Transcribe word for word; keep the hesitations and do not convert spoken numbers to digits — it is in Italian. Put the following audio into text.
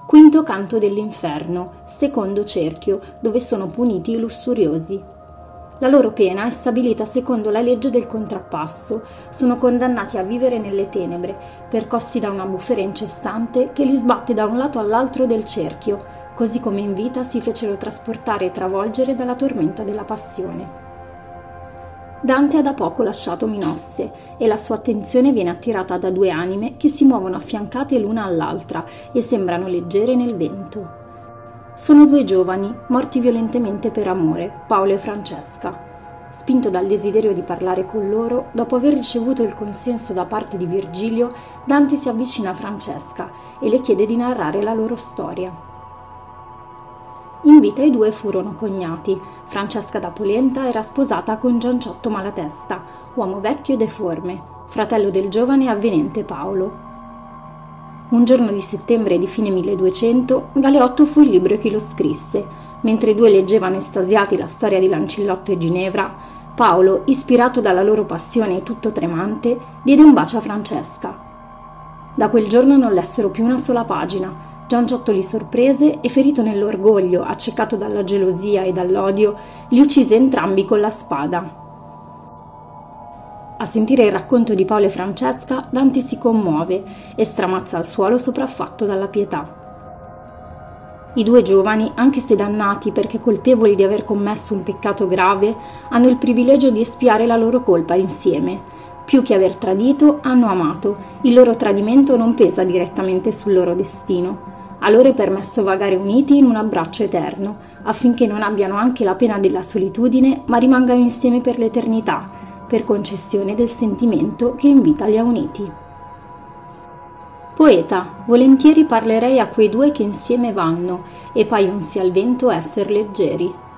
Quinto canto dell'inferno, secondo cerchio, dove sono puniti i lussuriosi. La loro pena è stabilita secondo la legge del contrappasso. Sono condannati a vivere nelle tenebre, percossi da una bufera incessante che li sbatte da un lato all'altro del cerchio, così come in vita si fecero trasportare e travolgere dalla tormenta della passione. Dante ha da poco lasciato Minosse e la sua attenzione viene attirata da due anime che si muovono affiancate l'una all'altra e sembrano leggere nel vento. Sono due giovani, morti violentemente per amore, Paolo e Francesca. Spinto dal desiderio di parlare con loro, dopo aver ricevuto il consenso da parte di Virgilio, Dante si avvicina a Francesca e le chiede di narrare la loro storia. In vita i due furono cognati. Francesca da Polenta era sposata con Gianciotto Malatesta, uomo vecchio e deforme, fratello del giovane e avvenente Paolo. Un giorno di settembre di fine milleduecento, Galeotto fu il libro che lo scrisse. Mentre i due leggevano estasiati la storia di Lancillotto e Ginevra, Paolo, ispirato dalla loro passione e tutto tremante, diede un bacio a Francesca. Da quel giorno non lessero più una sola pagina. Gianciotto li sorprese e, ferito nell'orgoglio, accecato dalla gelosia e dall'odio, li uccise entrambi con la spada. A sentire il racconto di Paolo e Francesca, Dante si commuove e stramazza al suolo sopraffatto dalla pietà. I due giovani, anche se dannati perché colpevoli di aver commesso un peccato grave, hanno il privilegio di espiare la loro colpa insieme. Più che aver tradito, hanno amato. Il loro tradimento non pesa direttamente sul loro destino. A loro è permesso vagare uniti in un abbraccio eterno, affinché non abbiano anche la pena della solitudine, ma rimangano insieme per l'eternità, per concessione del sentimento che in vita li ha uniti. Poeta, volentieri parlerei a quei due che insieme vanno, e paion sia al vento esser leggeri.